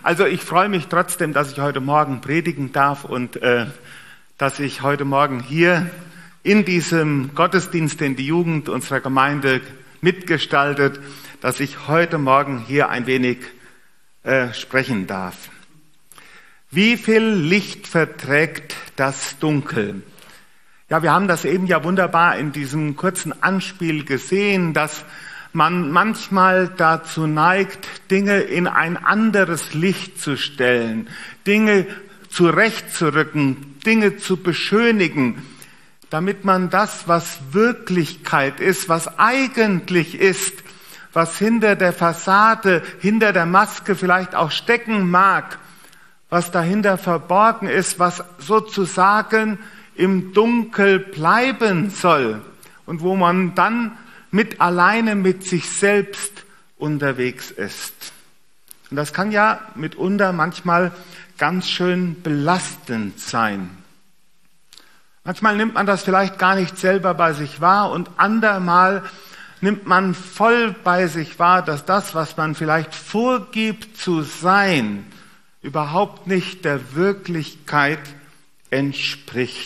Also ich freue mich trotzdem, dass ich heute Morgen predigen darf und dass ich heute Morgen hier in diesem Gottesdienst, den die Jugend unserer Gemeinde mitgestaltet, dass ich heute Morgen hier ein wenig sprechen darf. Wie viel Licht verträgt das Dunkel? Ja, wir haben das eben ja wunderbar in diesem kurzen Anspiel gesehen, dass man manchmal dazu neigt, Dinge in ein anderes Licht zu stellen, Dinge zurechtzurücken, Dinge zu beschönigen, damit man das, was Wirklichkeit ist, was eigentlich ist, was hinter der Fassade, hinter der Maske vielleicht auch stecken mag, was dahinter verborgen ist, was sozusagen im Dunkel bleiben soll und wo man dann alleine mit sich selbst unterwegs ist. Und das kann ja mitunter manchmal ganz schön belastend sein. Manchmal nimmt man das vielleicht gar nicht selber bei sich wahr und andermal nimmt man voll bei sich wahr, dass das, was man vielleicht vorgibt zu sein, überhaupt nicht der Wirklichkeit entspricht.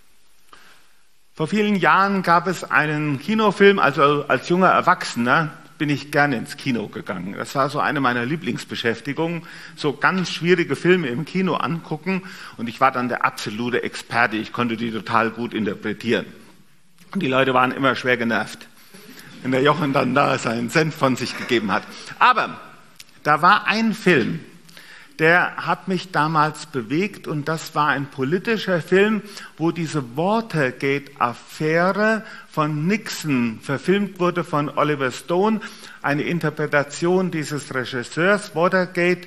Vor vielen Jahren gab es einen Kinofilm, also als junger Erwachsener bin ich gerne ins Kino gegangen. Das war so eine meiner Lieblingsbeschäftigungen, so ganz schwierige Filme im Kino angucken und ich war dann der absolute Experte, ich konnte die total gut interpretieren. Und die Leute waren immer schwer genervt, wenn der Jochen dann da seinen Senf von sich gegeben hat. Aber da war ein Film, der hat mich damals bewegt und das war ein politischer Film, wo diese Watergate-Affäre von Nixon verfilmt wurde von Oliver Stone, eine Interpretation dieses Regisseurs. Watergate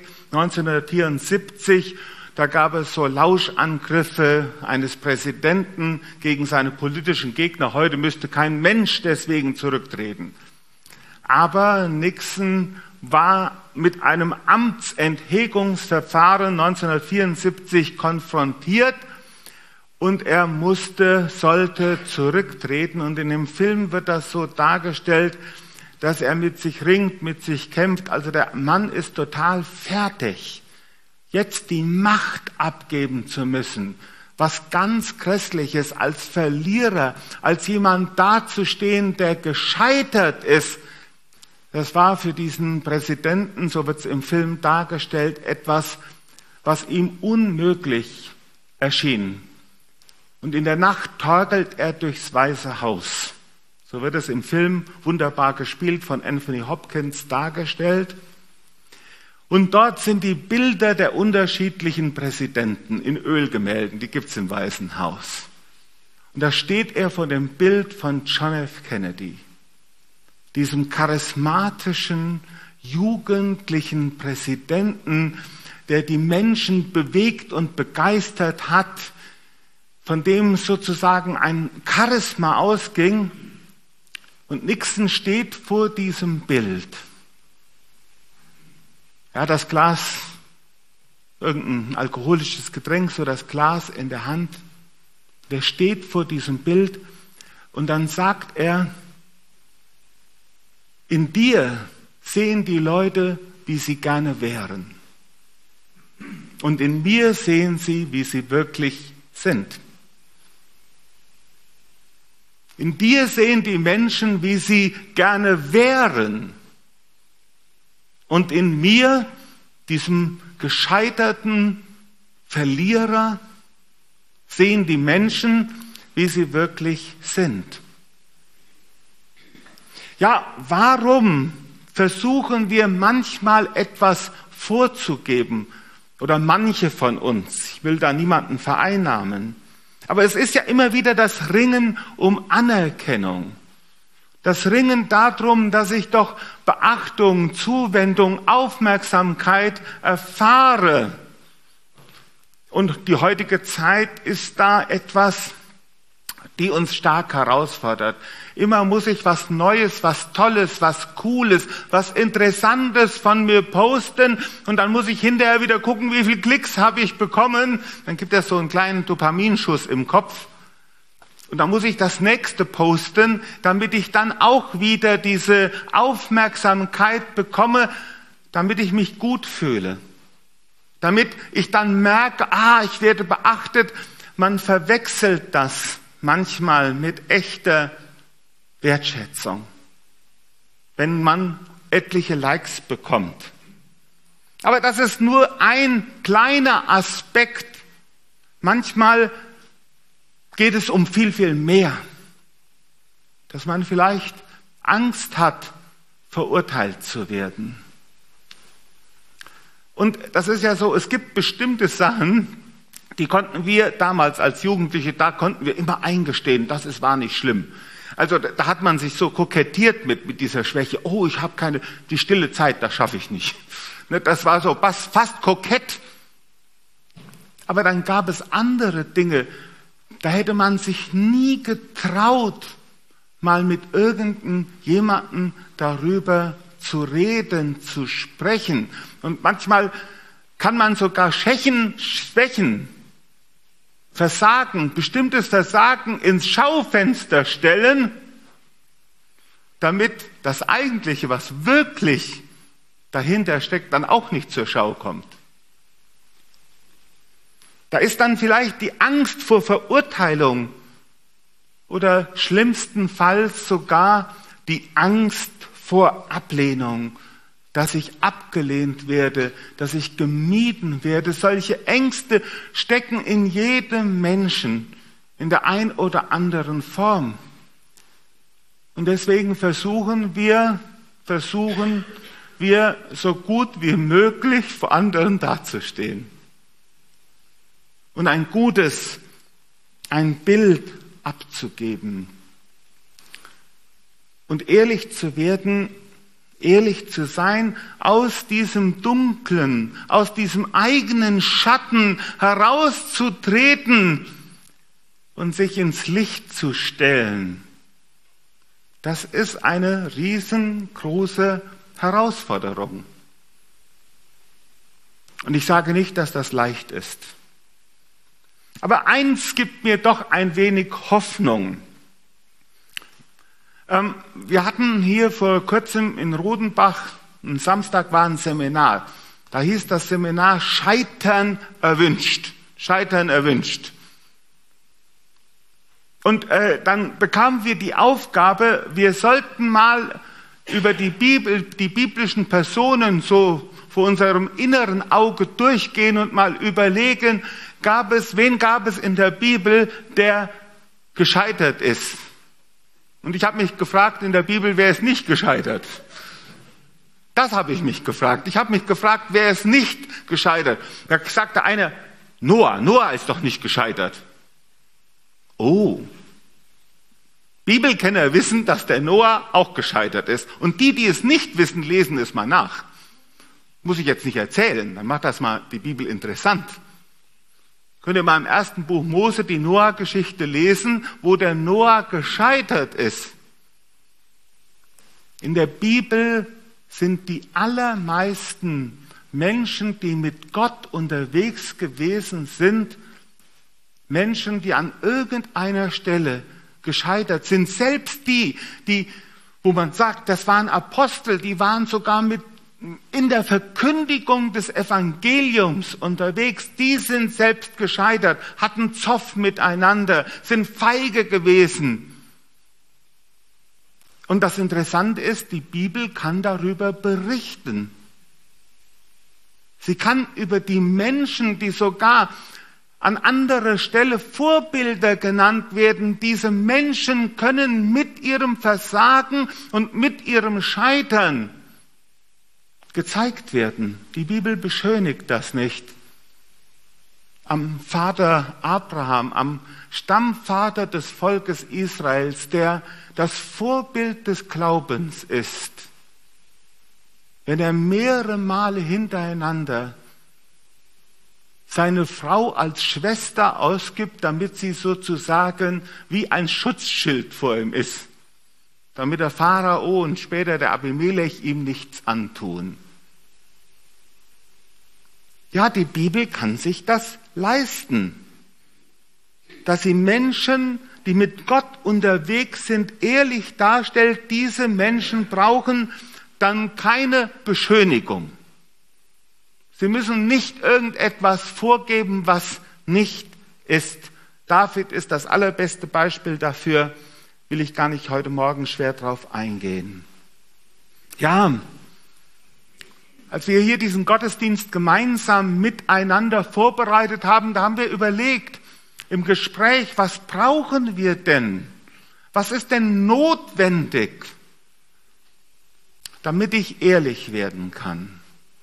1974, da gab es so Lauschangriffe eines Präsidenten gegen seine politischen Gegner. Heute müsste kein Mensch deswegen zurücktreten. Aber Nixon war mit einem Amtsenthegungsverfahren 1974 konfrontiert und er sollte zurücktreten. Und in dem Film wird das so dargestellt, dass er mit sich ringt, mit sich kämpft. Also der Mann ist total fertig, jetzt die Macht abgeben zu müssen. Was ganz Grässliches, als Verlierer, als jemand dazustehen, der gescheitert ist. Das war für diesen Präsidenten, so wird es im Film dargestellt, etwas, was ihm unmöglich erschien. Und in der Nacht torkelt er durchs Weiße Haus. So wird es im Film wunderbar gespielt, von Anthony Hopkins dargestellt. Und dort sind die Bilder der unterschiedlichen Präsidenten in Ölgemälden, die gibt es im Weißen Haus. Und da steht er vor dem Bild von John F. Kennedy, diesem charismatischen, jugendlichen Präsidenten, der die Menschen bewegt und begeistert hat, von dem sozusagen ein Charisma ausging. Und Nixon steht vor diesem Bild. Er hat das Glas, irgendein alkoholisches Getränk, so das Glas in der Hand. Der steht vor diesem Bild und dann sagt er: In dir sehen die Leute, wie sie gerne wären. Und in mir sehen sie, wie sie wirklich sind. In dir sehen die Menschen, wie sie gerne wären. Und in mir, diesem gescheiterten Verlierer, sehen die Menschen, wie sie wirklich sind. Ja, warum versuchen wir manchmal etwas vorzugeben? Oder manche von uns. Ich will da niemanden vereinnahmen. Aber es ist ja immer wieder das Ringen um Anerkennung. Das Ringen darum, dass ich doch Beachtung, Zuwendung, Aufmerksamkeit erfahre. Und die heutige Zeit ist da etwas, die uns stark herausfordert. Immer muss ich was Neues, was Tolles, was Cooles, was Interessantes von mir posten und dann muss ich hinterher wieder gucken, wie viele Klicks habe ich bekommen. Dann gibt es so einen kleinen Dopaminschuss im Kopf und dann muss ich das nächste posten, damit ich dann auch wieder diese Aufmerksamkeit bekomme, damit ich mich gut fühle. damit ich dann merke, ich werde beachtet. Man verwechselt das manchmal mit echter Wertschätzung, wenn man etliche Likes bekommt. Aber das ist nur ein kleiner Aspekt. Manchmal geht es um viel, viel mehr. Dass man vielleicht Angst hat, verurteilt zu werden. Und das ist ja so, es gibt bestimmte Sachen, die konnten wir damals als Jugendliche, da konnten wir immer eingestehen, das war nicht schlimm. Also da hat man sich so kokettiert mit dieser Schwäche. Ich habe die stille Zeit, das schaffe ich nicht. Das war so fast kokett. Aber dann gab es andere Dinge, da hätte man sich nie getraut, mal mit irgendjemandem darüber zu reden, zu sprechen. Und manchmal kann man sogar Schwächen, Versagen, bestimmtes Versagen ins Schaufenster stellen, damit das Eigentliche, was wirklich dahinter steckt, dann auch nicht zur Schau kommt. Da ist dann vielleicht die Angst vor Verurteilung oder schlimmstenfalls sogar die Angst vor Ablehnung, dass ich abgelehnt werde, dass ich gemieden werde. Solche Ängste stecken in jedem Menschen in der ein oder anderen Form. Und deswegen versuchen wir so gut wie möglich vor anderen dazustehen. Und ein Bild abzugeben. Und ehrlich zu werden, ehrlich zu sein, aus diesem Dunklen, aus diesem eigenen Schatten herauszutreten und sich ins Licht zu stellen. Das ist eine riesengroße Herausforderung. Und ich sage nicht, dass das leicht ist. Aber eins gibt mir doch ein wenig Hoffnung. Wir hatten hier vor kurzem in Rodenbach, am Samstag war ein Seminar. Da hieß das Seminar Scheitern erwünscht. Scheitern erwünscht. Und dann bekamen wir die Aufgabe, wir sollten mal über die biblischen Personen so vor unserem inneren Auge durchgehen und mal überlegen, wen gab es in der Bibel, der gescheitert ist? Und ich habe mich gefragt, in der Bibel, wer ist nicht gescheitert? Das habe ich mich gefragt. Ich habe mich gefragt, wer ist nicht gescheitert? Da sagte einer, Noah ist doch nicht gescheitert. Oh, Bibelkenner wissen, dass der Noah auch gescheitert ist. Und die es nicht wissen, lesen es mal nach. Muss ich jetzt nicht erzählen, dann macht das mal die Bibel interessant. Könnt ihr mal im ersten Buch Mose die Noah-Geschichte lesen, wo der Noah gescheitert ist. In der Bibel sind die allermeisten Menschen, die mit Gott unterwegs gewesen sind, Menschen, die an irgendeiner Stelle gescheitert sind. Selbst die, wo man sagt, das waren Apostel, die waren sogar in der Verkündigung des Evangeliums unterwegs, die sind selbst gescheitert, hatten Zoff miteinander, sind feige gewesen. Und das Interessante ist, die Bibel kann darüber berichten. Sie kann über die Menschen, die sogar an anderer Stelle Vorbilder genannt werden, diese Menschen können mit ihrem Versagen und mit ihrem Scheitern gezeigt werden. Die Bibel beschönigt das nicht. Am Vater Abraham, am Stammvater des Volkes Israels, der das Vorbild des Glaubens ist, wenn er mehrere Male hintereinander seine Frau als Schwester ausgibt, damit sie sozusagen wie ein Schutzschild vor ihm ist, damit der Pharao und später der Abimelech ihm nichts antun. Ja, die Bibel kann sich das leisten, dass sie Menschen, die mit Gott unterwegs sind, ehrlich darstellt. Diese Menschen brauchen dann keine Beschönigung. Sie müssen nicht irgendetwas vorgeben, was nicht ist. David ist das allerbeste Beispiel dafür, will ich gar nicht heute Morgen schwer drauf eingehen. Ja, als wir hier diesen Gottesdienst gemeinsam miteinander vorbereitet haben, da haben wir überlegt im Gespräch, was brauchen wir denn? Was ist denn notwendig, damit ich ehrlich werden kann?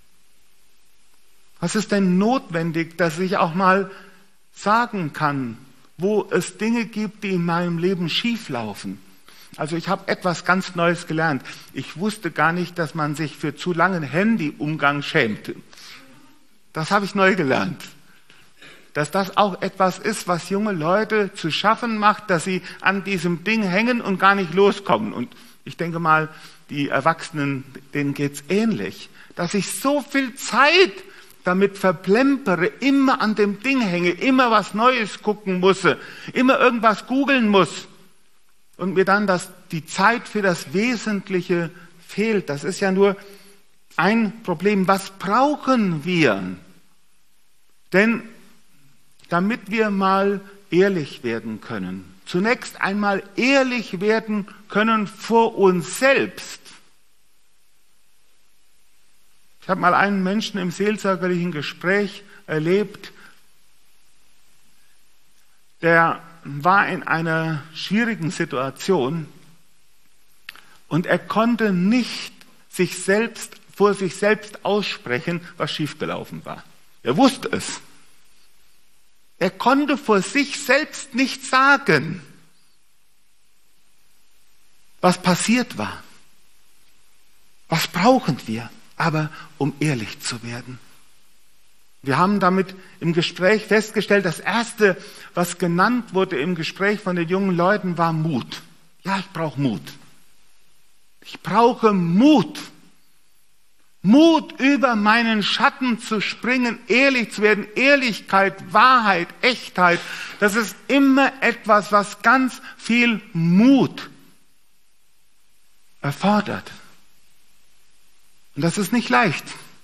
Was ist denn notwendig, dass ich auch mal sagen kann, wo es Dinge gibt, die in meinem Leben schieflaufen? Also ich habe etwas ganz Neues gelernt. Ich wusste gar nicht, dass man sich für zu langen Handyumgang schämte. Das habe ich neu gelernt. Dass das auch etwas ist, was junge Leute zu schaffen macht, dass sie an diesem Ding hängen und gar nicht loskommen. Und ich denke mal, die Erwachsenen, denen geht's ähnlich. Dass ich so viel Zeit damit verplempere, immer an dem Ding hänge, immer was Neues gucken muss, immer irgendwas googeln muss. Und mir dann die Zeit für das Wesentliche fehlt. Das ist ja nur ein Problem. Was brauchen wir? Denn damit wir mal ehrlich werden können, zunächst einmal ehrlich werden können vor uns selbst. Ich habe mal einen Menschen im seelsorgerlichen Gespräch erlebt, der war in einer schwierigen Situation und er konnte nicht vor sich selbst aussprechen, was schiefgelaufen war. Er wusste es. Er konnte vor sich selbst nicht sagen, was passiert war. Was brauchen wir, aber um ehrlich zu werden? Wir haben damit im Gespräch festgestellt, das Erste, was genannt wurde im Gespräch von den jungen Leuten, war Mut. Ja, ich brauche Mut. Ich brauche Mut. Mut, über meinen Schatten zu springen, ehrlich zu werden. Ehrlichkeit, Wahrheit, Echtheit, das ist immer etwas, was ganz viel Mut erfordert. Und das ist nicht leicht.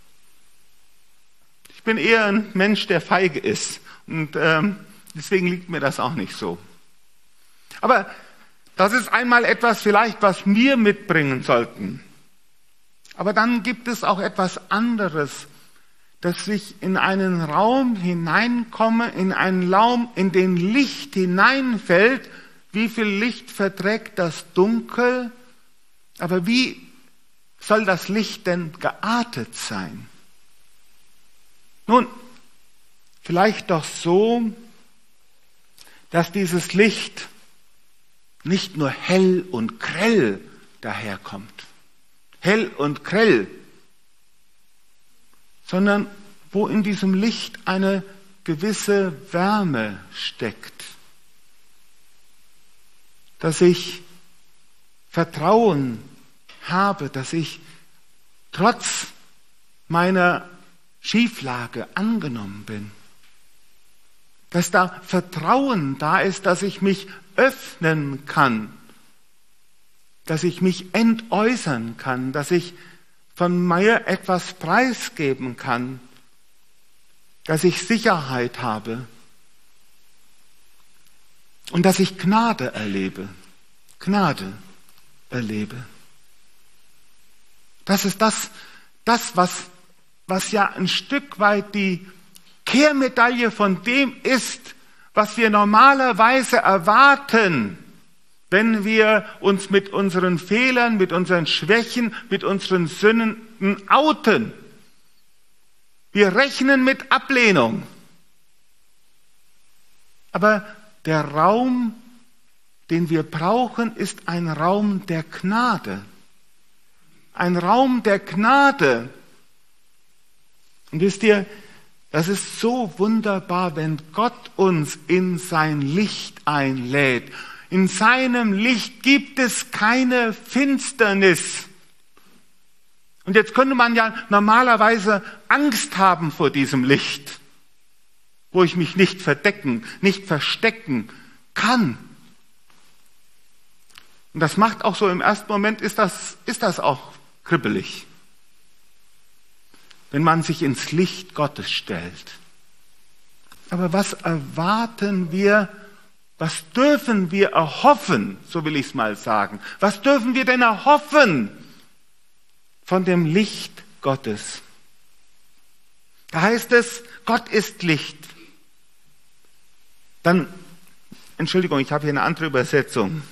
Ich bin eher ein Mensch, der feige ist. Und deswegen liegt mir das auch nicht so. Aber das ist einmal etwas vielleicht, was wir mitbringen sollten. Aber dann gibt es auch etwas anderes, dass ich in einen Raum hineinkomme, in einen Raum, in den Licht hineinfällt. Wie viel Licht verträgt das Dunkel? Aber wie soll das Licht denn geartet sein? Nun, vielleicht doch so, dass dieses Licht nicht nur hell und grell daherkommt, hell und grell, sondern wo in diesem Licht eine gewisse Wärme steckt, dass ich Vertrauen habe, dass ich trotz meiner Schieflage angenommen bin. Dass da Vertrauen da ist, dass ich mich öffnen kann, dass ich mich entäußern kann, dass ich von mir etwas preisgeben kann, dass ich Sicherheit habe und dass ich Gnade erlebe. Gnade erlebe. Das ist das was ja ein Stück weit die Kehrmedaille von dem ist, was wir normalerweise erwarten, wenn wir uns mit unseren Fehlern, mit unseren Schwächen, mit unseren Sünden outen. Wir rechnen mit Ablehnung. Aber der Raum, den wir brauchen, ist ein Raum der Gnade. Ein Raum der Gnade. Und wisst ihr, das ist so wunderbar, wenn Gott uns in sein Licht einlädt. In seinem Licht gibt es keine Finsternis. Und jetzt könnte man ja normalerweise Angst haben vor diesem Licht, wo ich mich nicht verdecken, nicht verstecken kann. Und das macht auch so im ersten Moment, ist das auch kribbelig. wenn man sich ins Licht Gottes stellt. Aber was erwarten wir, was dürfen wir erhoffen, so will ich es mal sagen. Was dürfen wir denn erhoffen von dem Licht Gottes? Da heißt es, Gott ist Licht. Dann, Entschuldigung, ich habe hier eine andere Übersetzung.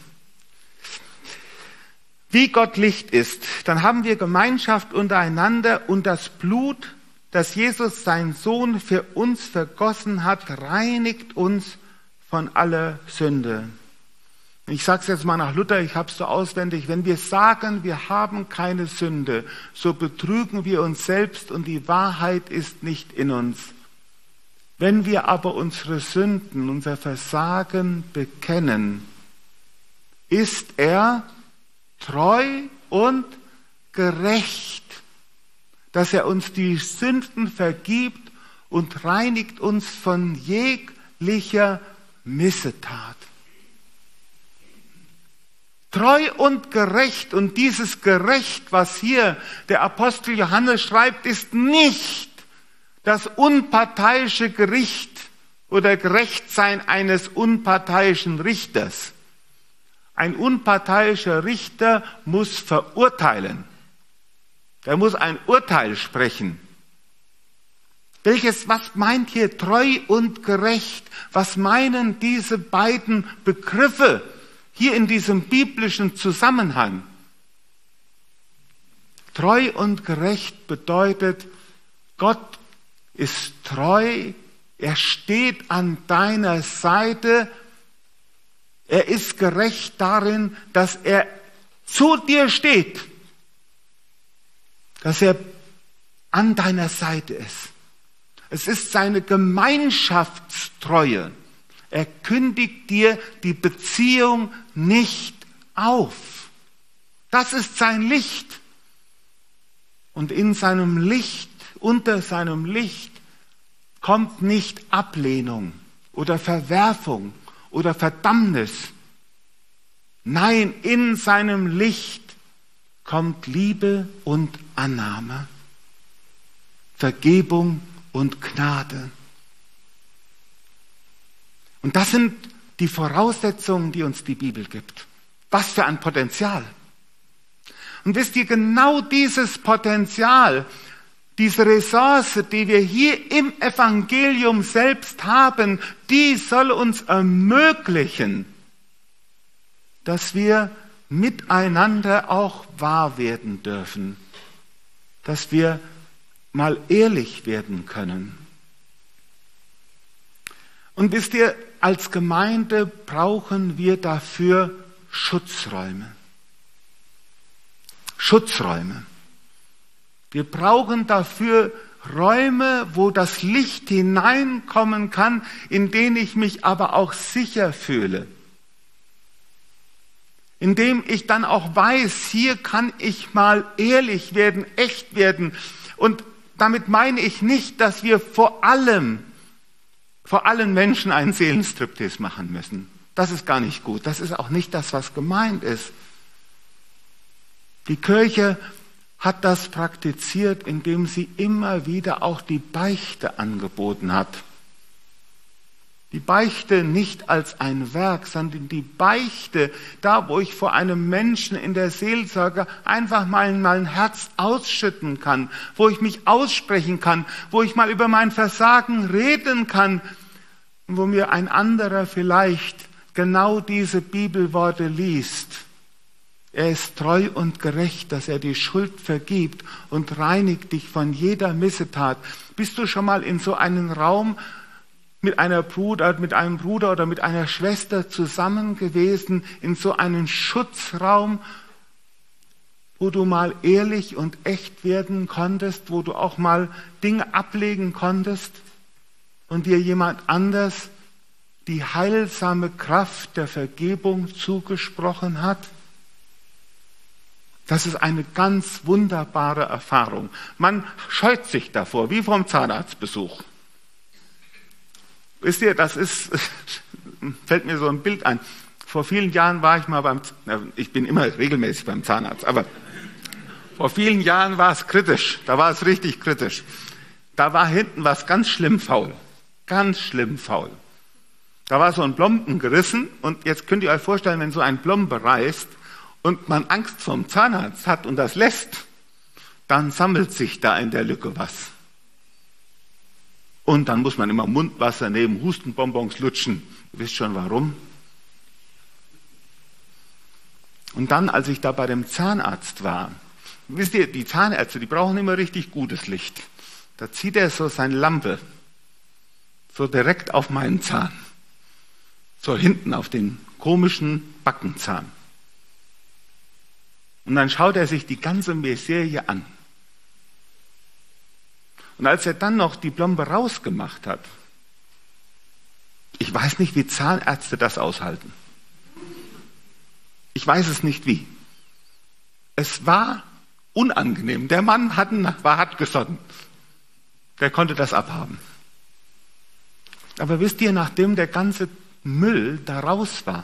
Wie Gott Licht ist, dann haben wir Gemeinschaft untereinander und das Blut, das Jesus, sein Sohn, für uns vergossen hat, reinigt uns von aller Sünde. Ich sage es jetzt mal nach Luther, ich habe es so auswendig. Wenn wir sagen, wir haben keine Sünde, so betrügen wir uns selbst und die Wahrheit ist nicht in uns. Wenn wir aber unsere Sünden, unser Versagen bekennen, ist er treu und gerecht, dass er uns die Sünden vergibt und reinigt uns von jeglicher Missetat. Treu und gerecht, und dieses Gerecht, was hier der Apostel Johannes schreibt, ist nicht das unparteiische Gericht oder Gerechtsein eines unparteiischen Richters. Ein unparteiischer Richter muss verurteilen. Er muss ein Urteil sprechen. Was meint hier treu und gerecht? Was meinen diese beiden Begriffe hier in diesem biblischen Zusammenhang? Treu und gerecht bedeutet, Gott ist treu, er steht an deiner Seite, er ist gerecht darin, dass er zu dir steht, dass er an deiner Seite ist. Es ist seine Gemeinschaftstreue. Er kündigt dir die Beziehung nicht auf. Das ist sein Licht. Und in seinem Licht, unter seinem Licht, kommt nicht Ablehnung oder Verwerfung oder Verdammnis. Nein, in seinem Licht kommt Liebe und Annahme, Vergebung und Gnade. Und das sind die Voraussetzungen, die uns die Bibel gibt. Was für ein Potenzial. Und wisst ihr, genau dieses Potenzial, diese Ressource, die wir hier im Evangelium selbst haben, die soll uns ermöglichen, dass wir miteinander auch wahr werden dürfen, dass wir mal ehrlich werden können. Und wisst ihr, als Gemeinde brauchen wir dafür Schutzräume. Schutzräume. Wir brauchen dafür Räume, wo das Licht hineinkommen kann, in denen ich mich aber auch sicher fühle. In dem ich dann auch weiß, hier kann ich mal ehrlich werden, echt werden. Und damit meine ich nicht, dass wir vor allen Menschen einen Seelenstriptease machen müssen. Das ist gar nicht gut. Das ist auch nicht das, was gemeint ist. Die Kirche hat das praktiziert, indem sie immer wieder auch die Beichte angeboten hat. Die Beichte nicht als ein Werk, sondern die Beichte, da wo ich vor einem Menschen in der Seelsorge einfach mal ein Herz ausschütten kann, wo ich mich aussprechen kann, wo ich mal über mein Versagen reden kann, wo mir ein anderer vielleicht genau diese Bibelworte liest. Er ist treu und gerecht, dass er die Schuld vergibt und reinigt dich von jeder Missetat. Bist du schon mal in so einen Raum mit einem Bruder oder mit einer Schwester zusammen gewesen, in so einen Schutzraum, wo du mal ehrlich und echt werden konntest, wo du auch mal Dinge ablegen konntest und dir jemand anders die heilsame Kraft der Vergebung zugesprochen hat? Das ist eine ganz wunderbare Erfahrung. Man scheut sich davor, wie vom Zahnarztbesuch. Wisst ihr, fällt mir so ein Bild ein. Vor vielen Jahren war ich mal ich bin immer regelmäßig beim Zahnarzt, aber Vor vielen Jahren war es kritisch, da war es richtig kritisch. Da war hinten was ganz schlimm faul. Ganz schlimm faul. Da war so ein Plomben gerissen und jetzt könnt ihr euch vorstellen, wenn so ein Plombe reißt und man Angst vom Zahnarzt hat und das lässt, dann sammelt sich da in der Lücke was. Und dann muss man immer Mundwasser nehmen, Hustenbonbons lutschen. Ihr wisst schon warum. Und dann, als ich da bei dem Zahnarzt war, wisst ihr, die Zahnärzte, die brauchen immer richtig gutes Licht. Da zieht er so seine Lampe so direkt auf meinen Zahn. So hinten auf den komischen Backenzahn. Und dann schaut er sich die ganze Miserie an. Und als er dann noch die Plombe rausgemacht hat, ich weiß nicht, wie Zahnärzte das aushalten. Ich weiß es nicht wie. Es war unangenehm. Der Mann war hartgesotten. Der konnte das abhaben. Aber wisst ihr, nachdem der ganze Müll da raus war,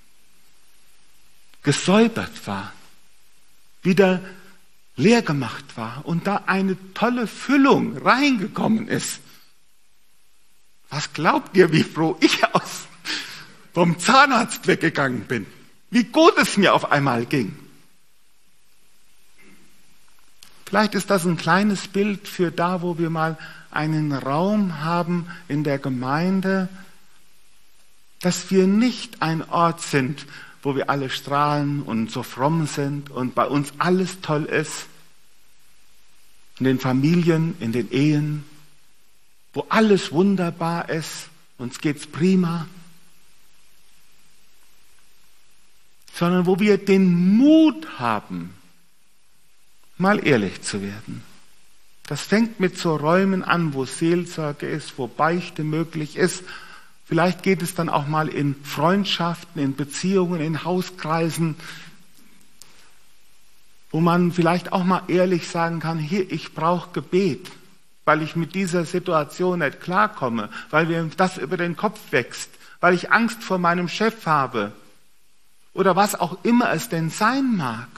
gesäubert war, wieder leer gemacht war und da eine tolle Füllung reingekommen ist, was glaubt ihr, wie froh ich vom Zahnarzt weggegangen bin? Wie gut es mir auf einmal ging. Vielleicht ist das ein kleines Bild für da, wo wir mal einen Raum haben in der Gemeinde, dass wir nicht ein Ort sind, wo wir alle strahlen und so fromm sind und bei uns alles toll ist. In den Familien, in den Ehen, wo alles wunderbar ist, uns geht's prima. Sondern wo wir den Mut haben, mal ehrlich zu werden. Das fängt mit so Räumen an, wo Seelsorge ist, wo Beichte möglich ist. Vielleicht geht es dann auch mal in Freundschaften, in Beziehungen, in Hauskreisen, wo man vielleicht auch mal ehrlich sagen kann, hier, ich brauche Gebet, weil ich mit dieser Situation nicht klarkomme, weil mir das über den Kopf wächst, weil ich Angst vor meinem Chef habe oder was auch immer es denn sein mag.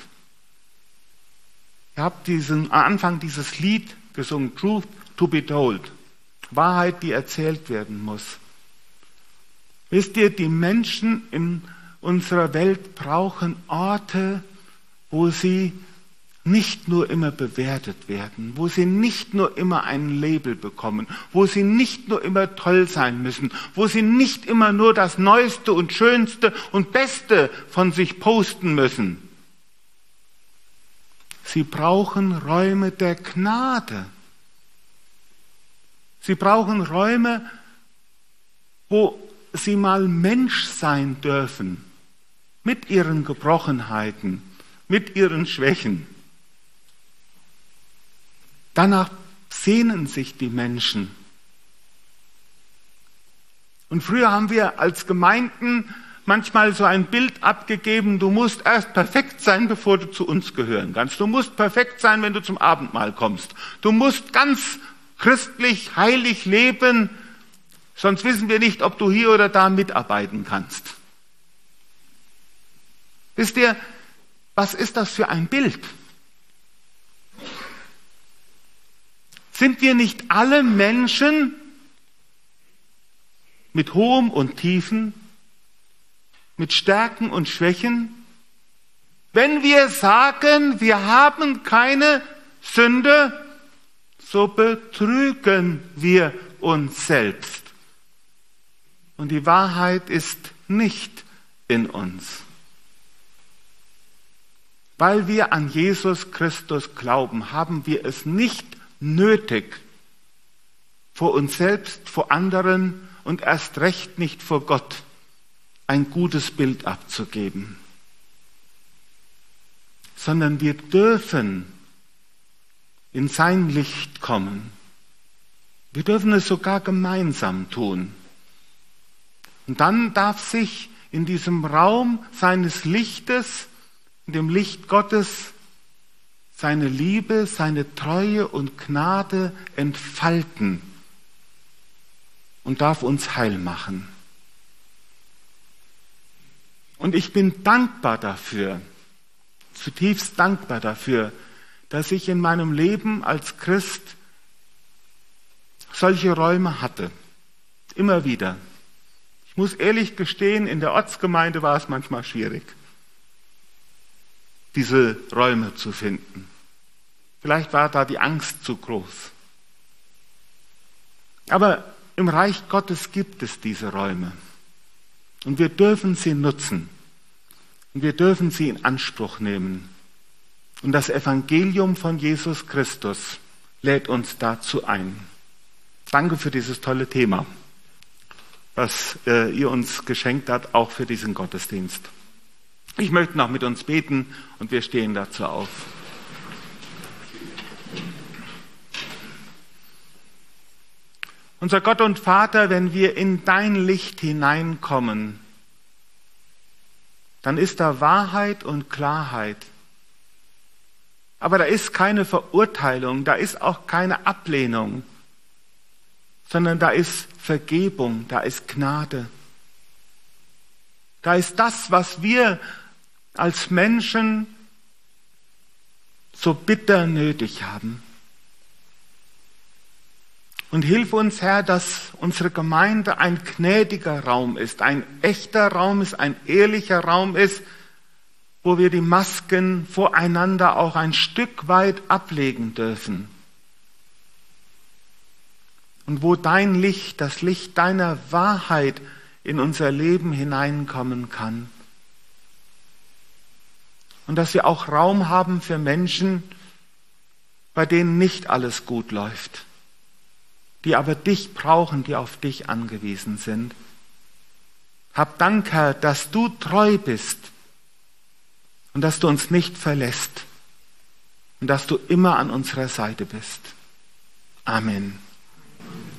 Ihr habt am Anfang dieses Lied gesungen, Truth to be told, Wahrheit, die erzählt werden muss. Wisst ihr, die Menschen in unserer Welt brauchen Orte, wo sie nicht nur immer bewertet werden, wo sie nicht nur immer ein Label bekommen, wo sie nicht nur immer toll sein müssen, wo sie nicht immer nur das Neueste und Schönste und Beste von sich posten müssen. Sie brauchen Räume der Gnade. Sie brauchen Räume, wo sie mal Mensch sein dürfen, mit ihren Gebrochenheiten, mit ihren Schwächen. Danach sehnen sich die Menschen. Und früher haben wir als Gemeinden manchmal so ein Bild abgegeben, du musst erst perfekt sein, bevor du zu uns gehören kannst. Du musst perfekt sein, wenn du zum Abendmahl kommst. Du musst ganz christlich, heilig leben, sonst wissen wir nicht, ob du hier oder da mitarbeiten kannst. Wisst ihr, was ist das für ein Bild? Sind wir nicht alle Menschen mit Hohem und Tiefen, mit Stärken und Schwächen? Wenn wir sagen, wir haben keine Sünde, so betrügen wir uns selbst. Und die Wahrheit ist nicht in uns. Weil wir an Jesus Christus glauben, haben wir es nicht nötig, vor uns selbst, vor anderen und erst recht nicht vor Gott ein gutes Bild abzugeben. Sondern wir dürfen in sein Licht kommen. Wir dürfen es sogar gemeinsam tun. Und dann darf sich in diesem Raum seines Lichtes, in dem Licht Gottes, seine Liebe, seine Treue und Gnade entfalten und darf uns heil machen. Und ich bin dankbar dafür, zutiefst dankbar dafür, dass ich in meinem Leben als Christ solche Räume hatte. Immer wieder. Ich muss ehrlich gestehen, in der Ortsgemeinde war es manchmal schwierig, diese Räume zu finden. Vielleicht war da die Angst zu groß. Aber im Reich Gottes gibt es diese Räume. Und wir dürfen sie nutzen. Und wir dürfen sie in Anspruch nehmen. Und das Evangelium von Jesus Christus lädt uns dazu ein. Danke für dieses tolle Thema, was ihr uns geschenkt habt, auch für diesen Gottesdienst. Ich möchte noch mit uns beten und wir stehen dazu auf. Unser Gott und Vater, wenn wir in dein Licht hineinkommen, dann ist da Wahrheit und Klarheit. Aber da ist keine Verurteilung, da ist auch keine Ablehnung, sondern da ist Vergebung, da ist Gnade. Da ist das, was wir als Menschen so bitter nötig haben. Und hilf uns, Herr, dass unsere Gemeinde ein gnädiger Raum ist, ein echter Raum ist, ein ehrlicher Raum ist, wo wir die Masken voreinander auch ein Stück weit ablegen dürfen. Und wo dein Licht, das Licht deiner Wahrheit in unser Leben hineinkommen kann. Und dass wir auch Raum haben für Menschen, bei denen nicht alles gut läuft, die aber dich brauchen, die auf dich angewiesen sind. Hab Dank, Herr, dass du treu bist und dass du uns nicht verlässt und dass du immer an unserer Seite bist. Amen.